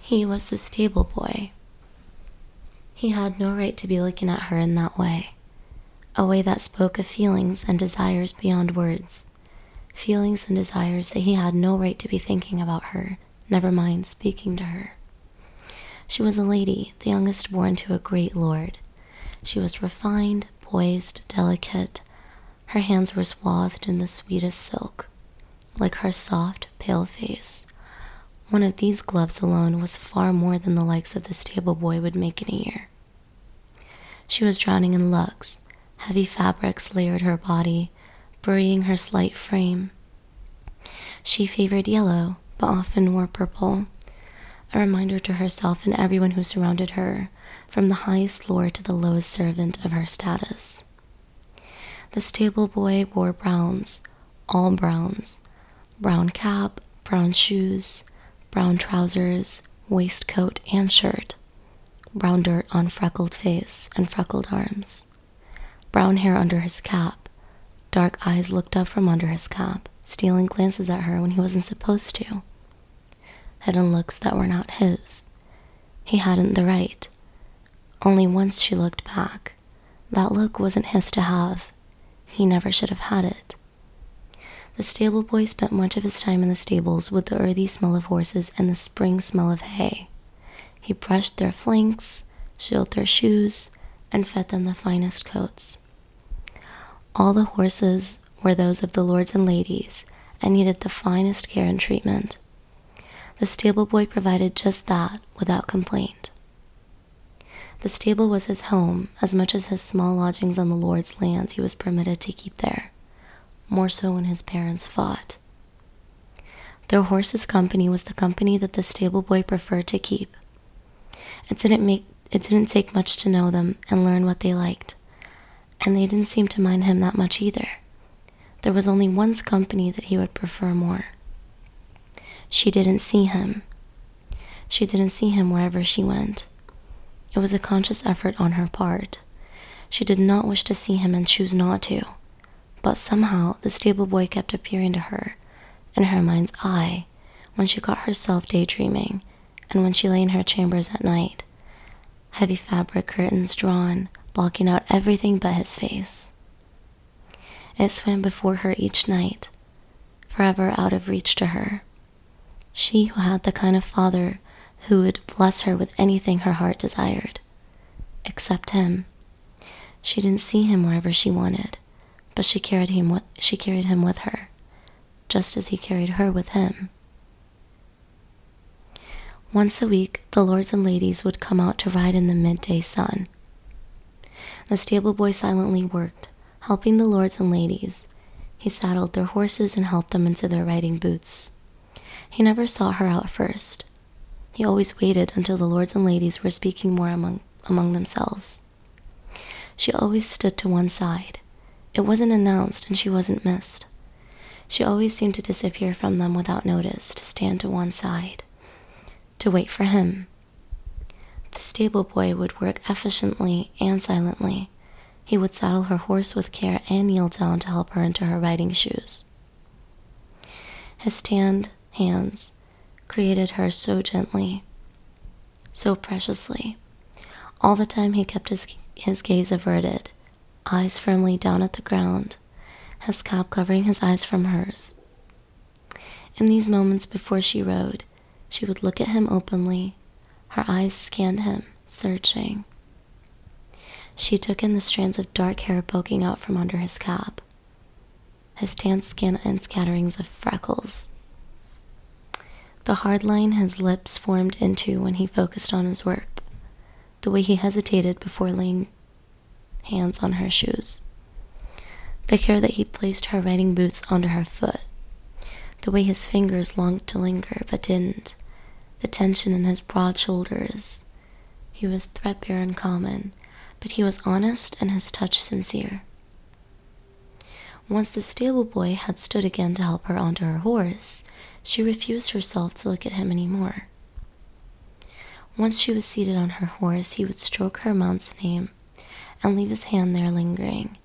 He was the stable boy. He had no right to be looking at her in that way, a way that spoke of feelings and desires beyond words, feelings and desires that he had no right to be thinking about her, never mind speaking to her. She was a lady, the youngest born to a great lord. She was refined, poised, delicate. Her hands were swathed in the sweetest silk, like her soft, pale face. One of these gloves alone was far more than the likes of the stable boy would make in a year. She was drowning in luxe. Heavy fabrics layered her body, burying her slight frame. She favored yellow, but often wore purple, a reminder to herself and everyone who surrounded her, from the highest lord to the lowest servant of her status. The stable boy wore browns, all browns, brown cap, brown shoes, brown trousers, waistcoat and shirt, brown dirt on freckled face and freckled arms, brown hair under his cap. Dark eyes looked up from under his cap, stealing glances at her when he wasn't supposed to. Hidden looks that were not his. He hadn't the right. Only once she looked back. That look wasn't his to have. He never should have had it. The stable boy spent much of his time in the stables with the earthy smell of horses and the spring smell of hay. He brushed their flanks, shilled their shoes, and fed them the finest coats. All the horses were those of the lords and ladies and needed the finest care and treatment. The stable boy provided just that without complaint. The stable was his home as much as his small lodgings on the lord's lands he was permitted to keep there, more so when his parents fought. Their horses' company was the company that the stable boy preferred to keep. It didn't take much to know them and learn what they liked, and they didn't seem to mind him that much either. There was only one's company that he would prefer more. She didn't see him. She didn't see him wherever she went. It was a conscious effort on her part. She did not wish to see him and chose not to, but somehow the stable boy kept appearing to her, in her mind's eye, when she caught herself daydreaming, and when she lay in her chambers at night, heavy fabric curtains drawn, blocking out everything but his face. It swam before her each night, forever out of reach to her. She who had the kind of father who would bless her with anything her heart desired, except him. She didn't see him wherever she wanted, but she carried him with her, just as he carried her with him. Once a week, the lords and ladies would come out to ride in the midday sun. The stable boy silently worked, helping the lords and ladies. He saddled their horses and helped them into their riding boots. He never sought her out first. He always waited until the lords and ladies were speaking more among themselves. She always stood to one side. It wasn't announced and she wasn't missed. She always seemed to disappear from them without notice, to stand to one side, to wait for him. The stable boy would work efficiently and silently. He would saddle her horse with care and kneel down to help her into her riding shoes. His tanned hands created her so gently, so preciously. All the time he kept his gaze averted, eyes firmly down at the ground, his cap covering his eyes from hers. In these moments before she rode, she would look at him openly. Her eyes scanned him, searching. She took in the strands of dark hair poking out from under his cap, his tanned skin and scatterings of freckles. The hard line his lips formed into when he focused on his work, the way he hesitated before laying hands on her shoes, the care that he placed her riding boots onto her foot, the way his fingers longed to linger but didn't, the tension in his broad shoulders. He was threadbare and common, but he was honest and his touch sincere. Once the stable boy had stood again to help her onto her horse, she refused herself to look at him any more. Once she was seated on her horse, he would stroke her mount's mane and leave his hand there lingering.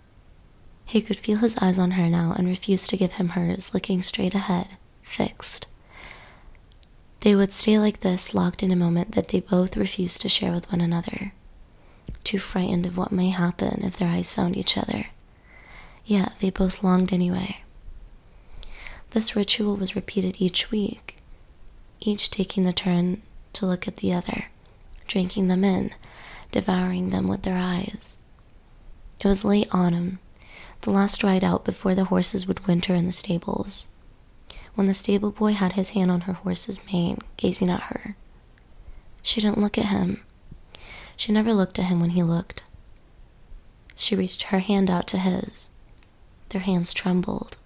He could feel his eyes on her now and refused to give him hers, looking straight ahead, fixed. They would stay like this, locked in a moment that they both refused to share with one another, too frightened of what may happen if their eyes found each other. Yet they both longed anyway. This ritual was repeated each week, each taking the turn to look at the other, drinking them in, devouring them with their eyes. It was late autumn, the last ride out before the horses would winter in the stables, when the stable boy had his hand on her horse's mane, gazing at her. She didn't look at him. She never looked at him when he looked. She reached her hand out to his. Their hands trembled.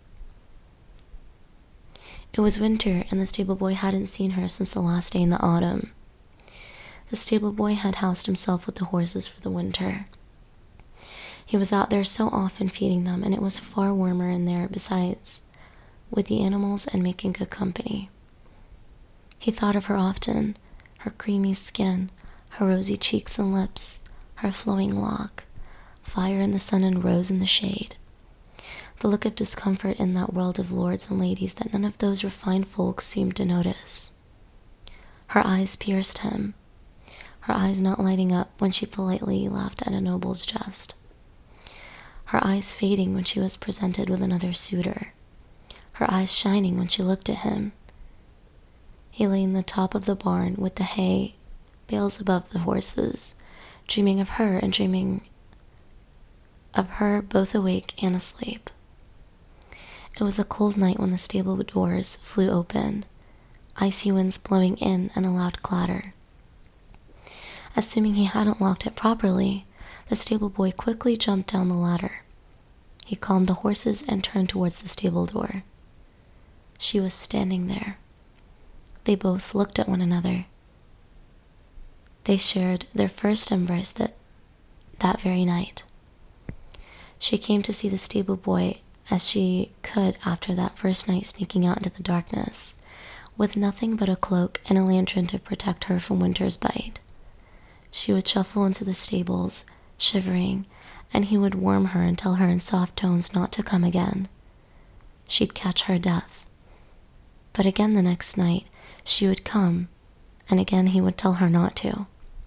It was winter, and the stable boy hadn't seen her since the last day in the autumn. The stable boy had housed himself with the horses for the winter. He was out there so often feeding them, and it was far warmer in there besides, with the animals and making good company. He thought of her often, her creamy skin, her rosy cheeks and lips, her flowing lock, fire in the sun and rose in the shade. The look of discomfort in that world of lords and ladies that none of those refined folks seemed to notice. Her eyes pierced him, her eyes not lighting up when she politely laughed at a noble's jest. Her eyes fading when she was presented with another suitor. Her eyes shining when she looked at him. He lay in the top of the barn with the hay bales above the horses, dreaming of her and dreaming of her both awake and asleep. It was a cold night when the stable doors flew open, icy winds blowing in and a loud clatter. Assuming he hadn't locked it properly, the stable boy quickly jumped down the ladder. He calmed the horses and turned towards the stable door. She was standing there. They both looked at one another. They shared their first embrace that very night. She came to see the stable boy as she could after that first night, sneaking out into the darkness, with nothing but a cloak and a lantern to protect her from winter's bite. She would shuffle into the stables, shivering, and he would warm her and tell her in soft tones not to come again. She'd catch her death. But again the next night, she would come, and again he would tell her not to.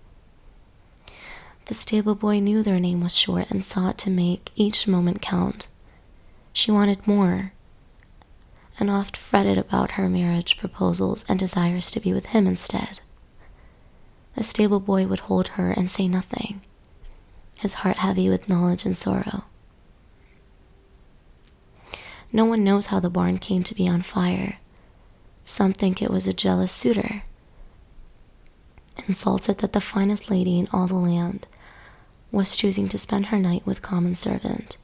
The stable boy knew their name was short and sought to make each moment count. She wanted more, and oft fretted about her marriage proposals and desires to be with him instead. The stable boy would hold her and say nothing, his heart heavy with knowledge and sorrow. No one knows how the barn came to be on fire. Some think it was a jealous suitor, insulted that the finest lady in all the land was choosing to spend her night with common servant.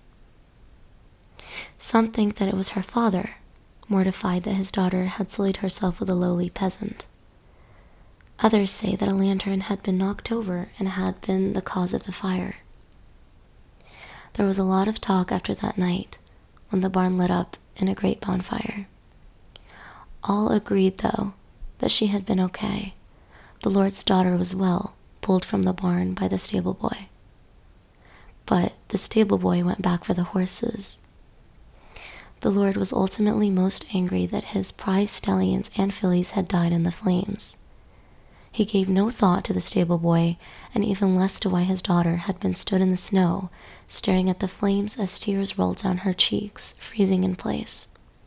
Some think that it was her father, mortified that his daughter had sullied herself with a lowly peasant. Others say that a lantern had been knocked over and had been the cause of the fire. There was a lot of talk after that night, when the barn lit up in a great bonfire. All agreed, though, that she had been okay. The Lord's daughter was well, pulled from the barn by the stable boy. But the stable boy went back for the horses. The Lord was ultimately most angry that his prize stallions and fillies had died in the flames. He gave no thought to the stable boy, and even less to why his daughter had been stood in the snow, staring at the flames as tears rolled down her cheeks, freezing in place.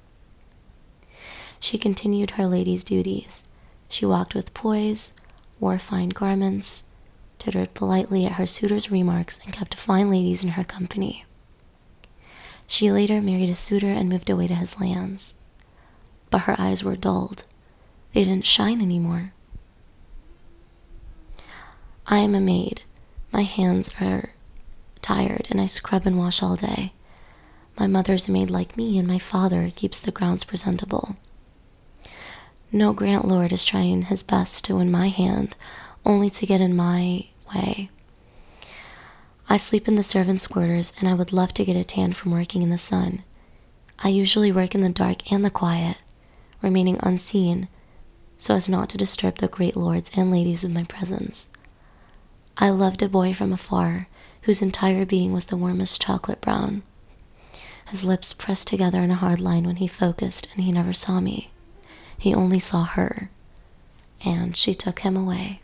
She continued her lady's duties. She walked with poise, wore fine garments, tittered politely at her suitor's remarks, and kept fine ladies in her company. She later married a suitor and moved away to his lands. But her eyes were dulled. They didn't shine anymore. I am a maid. My hands are tired, and I scrub and wash all day. My mother's a maid like me, and my father keeps the grounds presentable. No Grant Lord is trying his best to win my hand, only to get in my way. I sleep in the servants' quarters, and I would love to get a tan from working in the sun. I usually work in the dark and the quiet, remaining unseen, so as not to disturb the great lords and ladies with my presence. I loved a boy from afar, whose entire being was the warmest chocolate brown. His lips pressed together in a hard line when he focused, and he never saw me. He only saw her. and she took him away.